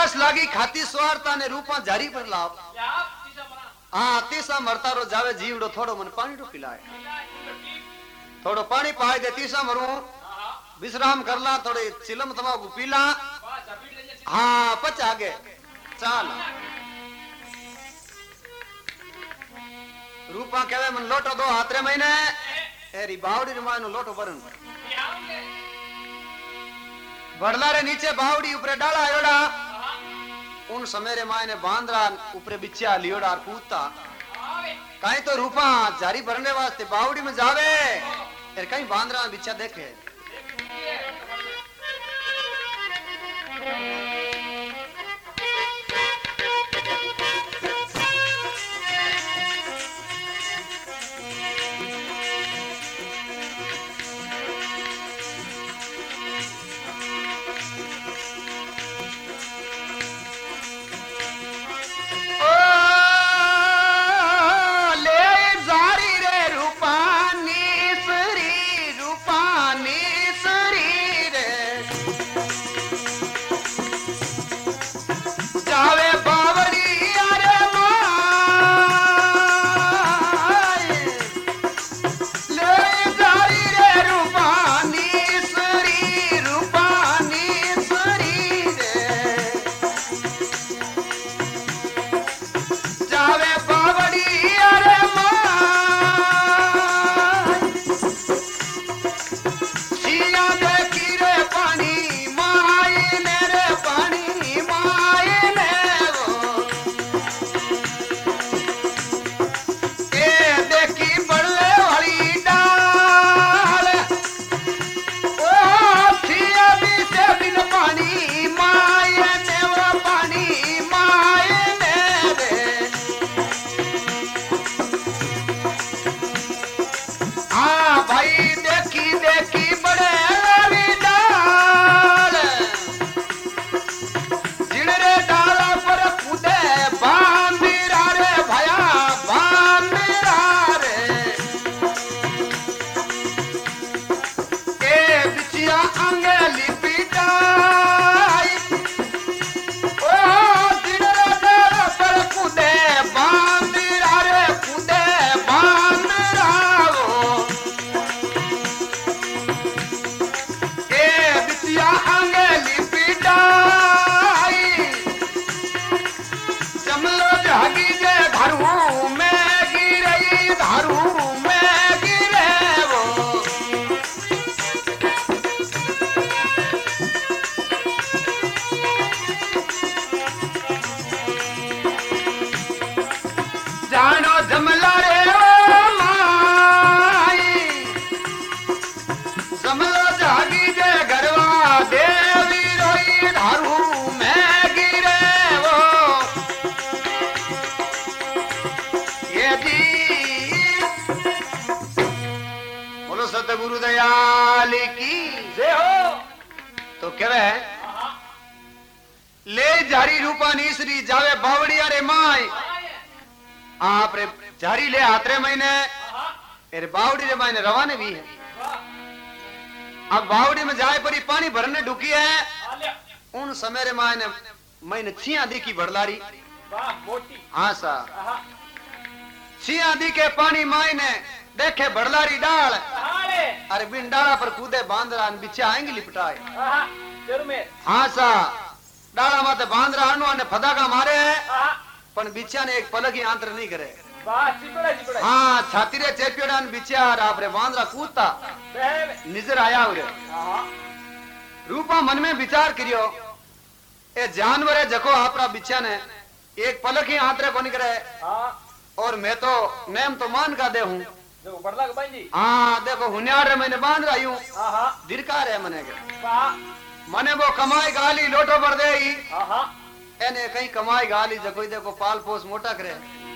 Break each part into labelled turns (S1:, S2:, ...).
S1: प्यास लागी खाती स्वारता ने रूपा जारी पर लाव हाँ तीसा मरता रो जावे जीवड़ो थोड़ो मन पानी रो पिलाए थोड़ो पानी पाए दे तीसा मरू विश्राम करला थोड़े चिलम तमाकू पीला हाँ पच आगे चाल रूपा कहवे मन लोटो दो हाथ रे महीने एरी बावड़ी रे मायनो लोटो भरन बड़ला रे नीचे बावड़ी ऊपर डाला आयोड़ा उन समय रे मायने बांद्रा ऊपर बिछया लियोड़ा कूदता कहीं तो रूपा जारी भरने वास्ते बावड़ी में जावे एर कहीं बांद्रा बिछया देखे गुरु दयाल की जय हो तो कहवे ले जारी रूपा नीसरी जावे बावड़िया रे माई आप रे जारी ले हाथरे महीने रे बावड़ी रे मायने रवाने भी है अब बावड़ी में जाए परी पानी भरने ढुकी है उन समय रे मायने मैंने छिया दी की भड़लारी हाँ सा छिया दी के पानी मायने देखे भड़लारी डाल अरे बिन डाला पर कूदे बांदरा बिछा आएंगे लिपटाए हाँ सा डाला माते बांदरा ने फदाका मारे पण बिछा ने एक पलक ही आंतर नहीं करे हाँ छाती रे चेपियोड़ा बिछा आप रे बांदरा कूदता नजर आया उरे रूपा मन में विचार करियो ए जानवर है जको आपरा बिछा ने एक पलक ही आंतरे को नहीं करे और मैं तो नेम तो मान का दे हूँ हाँ देखो हुनियार मैंने बांध रही हूँ दिरकार है मने के मने वो कमाई गाली लोटो पर दे एने कहीं कमाई गाली जको देखो पाल पोस मोटा करे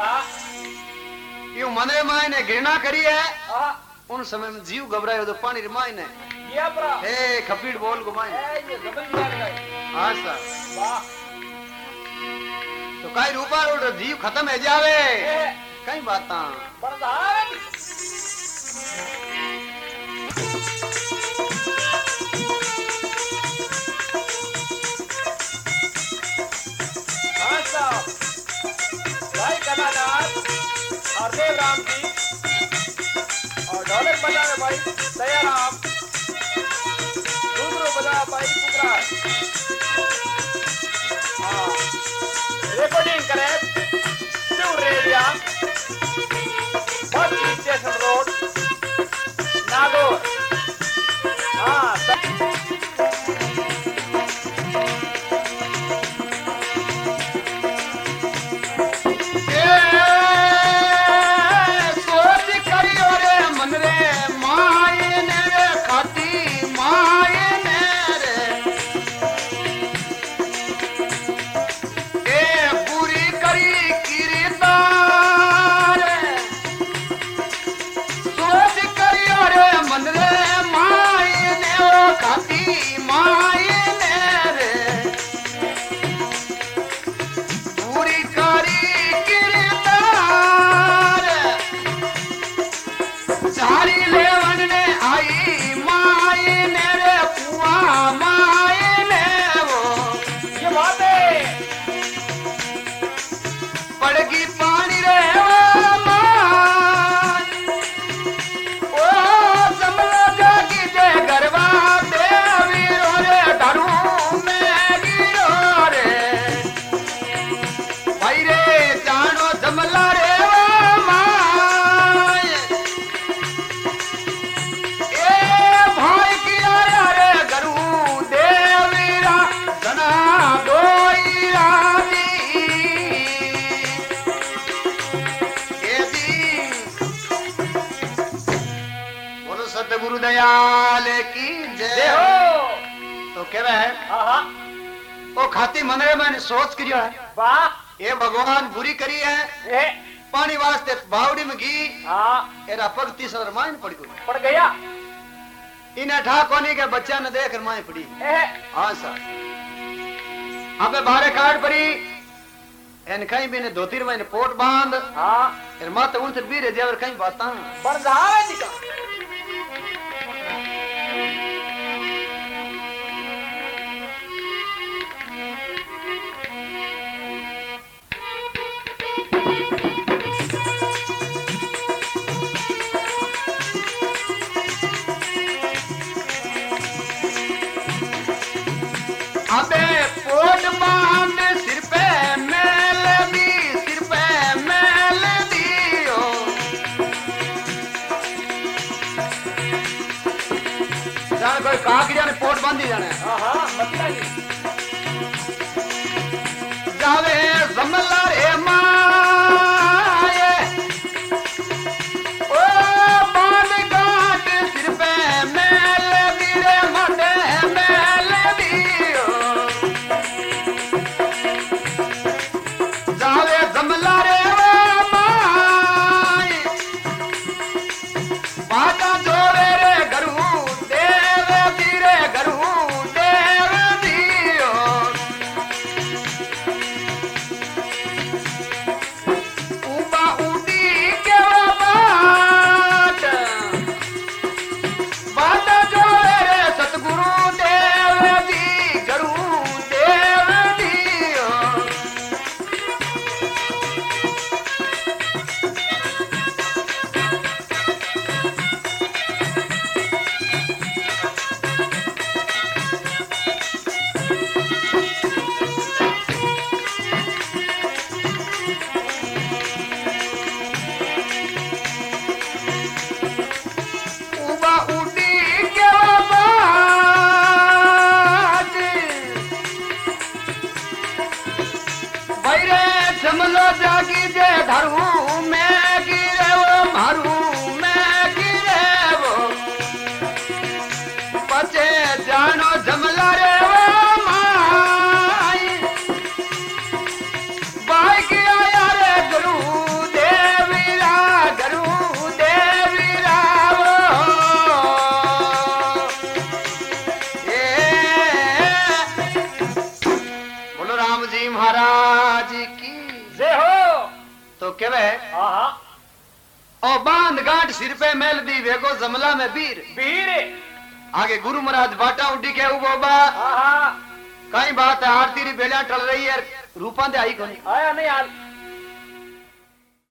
S1: यूं मने मायने घृणा करी है उन समय में जीव घबरायो तो पानी रे मायने हे खपीड़ बोल को मायने हाँ सर तो कई रूपा रोड जीव खत्म है जावे कई बात
S2: हरदेव राम जी और ढोलक बजावे भाई दयाराम, घुंघरू बजावे भाई पुखराज। रिकॉर्डिंग करे शिव रेडिया, bus station road, Nagaur.
S1: Dayal की जय हो। तो कहवा है ओ खाती मनरे मैंने सोच करियो है,
S2: वाह
S1: ये भगवान बुरी करी है, पानी वास्ते बावड़ी में घी एरा पगती सर मायन पड़
S2: गया,
S1: इन्हें ठा कोनी के बच्चा ने देख मायन पड़ी। हाँ सर अबे बारे काट पड़ी एन कहीं भी ने धोती में पोट बांध एर माता उन से भी रे जेवर कहीं बाता
S2: पर जावे निका
S1: अबे पोट बांध सिर पे मैल दी, सिर पे मैल दियो जाने कोई काक जाने पोट बांधी जाने जावे जमला रे माए ओ बांध गाट सिर पे मैल दी रे मटे मैल दियो जावे जमला रे माए बाटा जोड़े रे गरू देव धीरे गरू देव दियो उबा उडी के बाट बाटा जोड़े रे सतगुरु देव दी गरू देव दियो उबा उडी के बाट बैरे जमलो जागी जे धरू मैं गिरे वो मारू मैं गिरे वो बचे जानो जमला रे वो माई बाई की आया रे गुरु देवीरा वो ए बोलो राम जी महाराज की
S2: जय हो।
S1: तो केवे ओ बांध गांठ सिर पे मेल दी वेगो जमला में बीर
S2: वीर
S1: आगे गुरु महाराज बाटा उडी के उबोबा कई बात है आरती री बेलियां टल रही है रूपां दे आई कोनी
S2: आया नहीं यार